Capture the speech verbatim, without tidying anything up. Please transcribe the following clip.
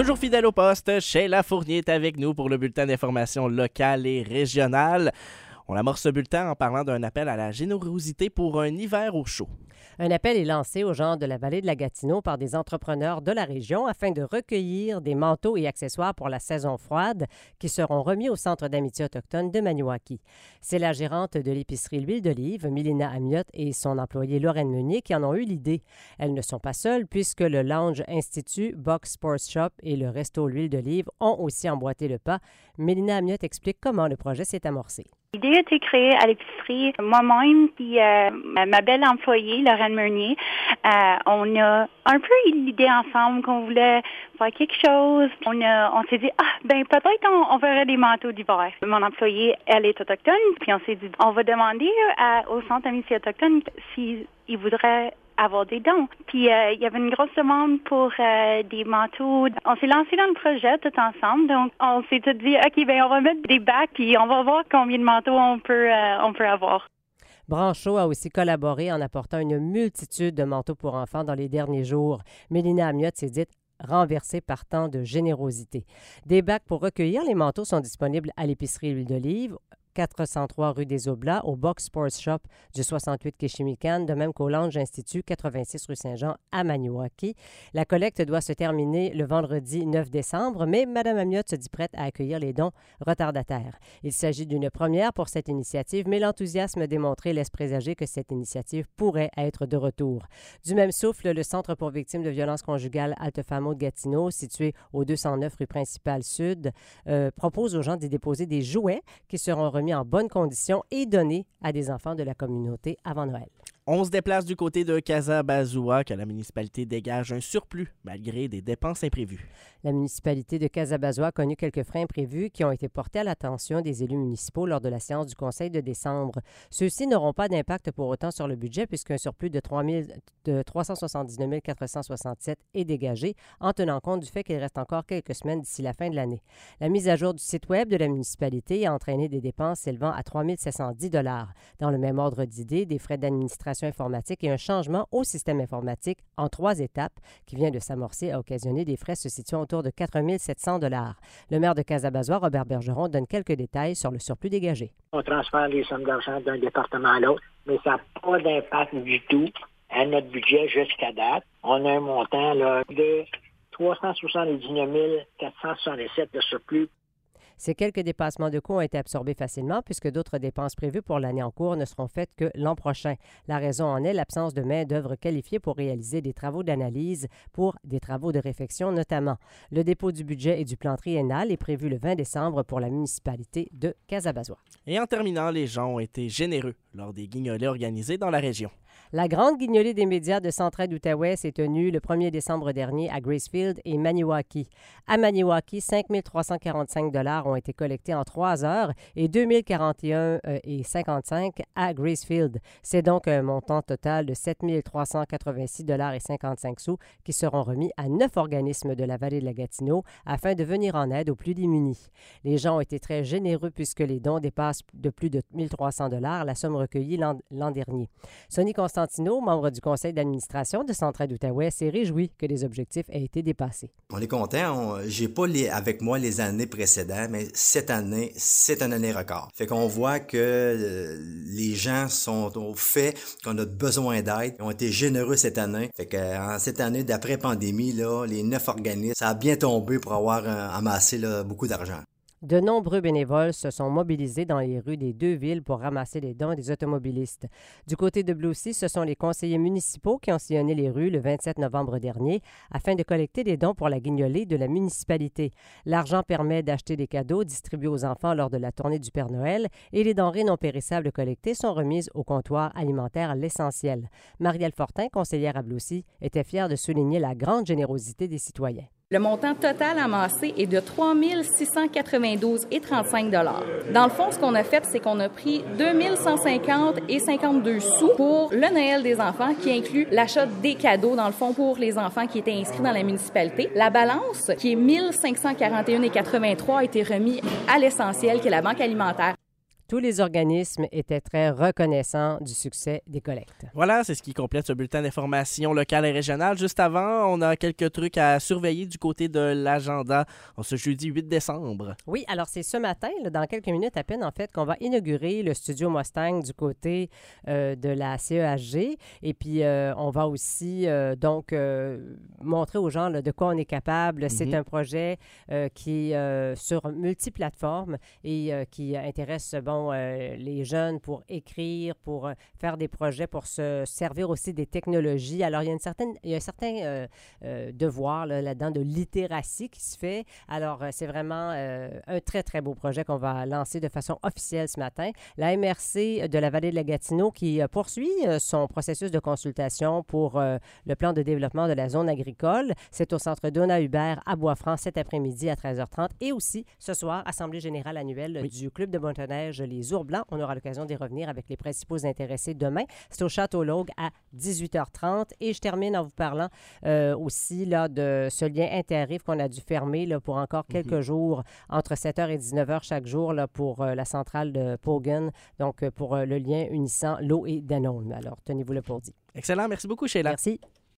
Toujours fidèle au poste, Sheila Fournier est avec nous pour le bulletin d'information locale et régionale. On amorce ce bulletin en parlant d'un appel à la générosité pour un hiver au chaud. Un appel est lancé aux gens de la vallée de la Gatineau par des entrepreneurs de la région afin de recueillir des manteaux et accessoires pour la saison froide qui seront remis au Centre d'amitié autochtone de Maniwaki. C'est la gérante de l'épicerie L'Huile d'Olive, Mélina Amiotte, et son employée Lorraine Meunier qui en ont eu l'idée. Elles ne sont pas seules puisque le Lounge Institut, Box Sports Shop et le Resto L'Huile d'Olive ont aussi emboîté le pas. Mélina Amiotte explique comment le projet s'est amorcé. L'idée a été créée à l'épicerie. Moi-même puis euh, ma belle employée, Lorraine Meunier, euh, on a un peu eu l'idée ensemble qu'on voulait faire quelque chose. On a, on s'est dit, ah, ben peut-être on, on ferait des manteaux d'hiver. Mon employée, elle est autochtone, puis on s'est dit, on va demander à, au Centre d'amitié autochtone s'ils voudraient avoir des dons. Puis euh, il y avait une grosse demande pour euh, des manteaux. On s'est lancé dans le projet tout ensemble. Donc on s'est tout dit, OK, ben on va mettre des bacs puis on va voir combien de manteaux on peut euh, on peut avoir. Branchot a aussi collaboré en apportant une multitude de manteaux pour enfants dans les derniers jours. Mélina Amiotte s'est dite renversée par tant de générosité. Des bacs pour recueillir les manteaux sont disponibles à l'épicerie L'Huile d'Olive, quatre cent trois rue des Oblats, au Box Sports Shop du soixante-huit quai Chimican, de même qu'au Lounge Institut, quatre-vingt-six rue Saint-Jean à Maniwaki. La collecte doit se terminer le vendredi neuf décembre, mais Mme Amiotte se dit prête à accueillir les dons retardataires. Il s'agit d'une première pour cette initiative, mais l'enthousiasme démontré laisse présager que cette initiative pourrait être de retour. Du même souffle, le Centre pour victimes de violences conjugales Altefamo de Gatineau, situé au deux cent neuf rue Principale Sud, euh, propose aux gens d'y déposer des jouets qui seront remis en bonne condition et donné à des enfants de la communauté avant Noël. On se déplace du côté de Casabazoua, que la municipalité dégage un surplus malgré des dépenses imprévues. La municipalité de Casabazoua a connu quelques frais imprévus qui ont été portés à l'attention des élus municipaux lors de la séance du Conseil de décembre. Ceux-ci n'auront pas d'impact pour autant sur le budget puisqu'un surplus de, trois cent soixante-dix-neuf mille quatre cent soixante-sept est dégagé en tenant compte du fait qu'il reste encore quelques semaines d'ici la fin de l'année. La mise à jour du site web de la municipalité a entraîné des dépenses s'élevant à trois mille sept cent dix dollars. Dans le même ordre d'idée, des frais d'administration informatique et un changement au système informatique en trois étapes qui vient de s'amorcer a occasionné des frais se situant autour de quatre mille sept cents dollars. Le maire de Casabazoua, Robert Bergeron, donne quelques détails sur le surplus dégagé. On transfère les sommes d'argent d'un département à l'autre, mais ça n'a pas d'impact du tout à notre budget jusqu'à date. On a un montant là, de trois cent soixante-dix-neuf mille quatre cent soixante-sept de surplus. Ces quelques dépassements de coûts ont été absorbés facilement puisque d'autres dépenses prévues pour l'année en cours ne seront faites que l'an prochain. La raison en est l'absence de main-d'œuvre qualifiée pour réaliser des travaux d'analyse pour des travaux de réfection notamment. Le dépôt du budget et du plan triennal est prévu le vingt décembre pour la municipalité de Casabazoua. Et en terminant, les gens ont été généreux lors des guignolées organisés dans la région. La grande guignolée des médias de Centraide-Outaouais s'est tenue le premier décembre dernier à Gracefield et Maniwaki. À Maniwaki, cinq mille trois cent quarante-cinq dollars ont été collectés en trois heures et deux mille quarante et un dollars et cinquante-cinq à Gracefield. C'est donc un montant total de sept mille trois cent quatre-vingt-six dollars et cinquante-cinq sous qui seront remis à neuf organismes de la vallée de la Gatineau afin de venir en aide aux plus démunis. Les gens ont été très généreux puisque les dons dépassent de plus de mille trois cents dollars la somme recueillie l'an, l'an dernier. Sonny Constantino, membre du conseil d'administration de Centraide-Outaouais, s'est réjoui que les objectifs aient été dépassés. On est content. On, j'ai pas les, avec moi les années précédentes, mais cette année, c'est une année record. Fait qu'on voit que euh, les gens sont au fait qu'on a besoin d'aide. Ils ont été généreux cette année. Fait que en cette année d'après-pandémie, là, les neuf organismes, ça a bien tombé pour avoir euh, amassé là, beaucoup d'argent. De nombreux bénévoles se sont mobilisés dans les rues des deux villes pour ramasser les dons des automobilistes. Du côté de Bleucy, ce sont les conseillers municipaux qui ont sillonné les rues le vingt-sept novembre dernier afin de collecter des dons pour la guignolée de la municipalité. L'argent permet d'acheter des cadeaux distribués aux enfants lors de la tournée du Père Noël et les denrées non périssables collectées sont remises au comptoir alimentaire L'Essentiel. Marielle Fortin, conseillère à Bleucy, était fière de souligner la grande générosité des citoyens. Le montant total amassé est de trois mille six cent quatre-vingt-douze dollars et trente-cinq dollars. Dans le fond, ce qu'on a fait, c'est qu'on a pris deux mille cent cinquante dollars et cinquante-deux sous pour le Noël des enfants, qui inclut l'achat des cadeaux, dans le fond, pour les enfants qui étaient inscrits dans la municipalité. La balance, qui est mille cinq cent quarante et un dollars et quatre-vingt-trois, a été remise à l'Essentiel, qui est la banque alimentaire. Tous les organismes étaient très reconnaissants du succès des collectes. Voilà, c'est ce qui complète ce bulletin d'information locale et régionale. Juste avant, on a quelques trucs à surveiller du côté de l'agenda en ce jeudi huit décembre. Oui, alors c'est ce matin, là, dans quelques minutes à peine, en fait, qu'on va inaugurer le studio Mustang du côté euh, de la C E H G. Et puis, euh, on va aussi, euh, donc, euh, montrer aux gens là, de quoi on est capable. C'est Mm-hmm. un projet euh, qui est euh, sur multiplateformes et euh, qui intéresse, bon, euh, les jeunes pour écrire, pour euh, faire des projets, pour se servir aussi des technologies. Alors, il y a, une certaine, il y a un certain euh, euh, devoir là, là-dedans de littératie qui se fait. Alors, euh, c'est vraiment euh, un très, très beau projet qu'on va lancer de façon officielle ce matin. La M R C de la Vallée de la Gatineau qui euh, poursuit euh, son processus de consultation pour euh, le plan de développement de la zone agricole. C'est au centre Donna Hubert à Bois-Franc cet après-midi à treize heures trente et aussi ce soir, Assemblée générale annuelle oui. du Club de motoneige Les Ours Blancs. On aura l'occasion d'y revenir avec les principaux intéressés demain. C'est au Château Logue à dix-huit heures trente. Et je termine en vous parlant euh, aussi là, de ce lien interrive qu'on a dû fermer là, pour encore quelques mm-hmm. jours, entre sept heures et dix-neuf heures chaque jour là, pour euh, la centrale de Pogan, donc euh, pour euh, le lien unissant l'eau et Danone. Alors, tenez-vous le pour dit. Excellent. Merci beaucoup, Sheila. Merci.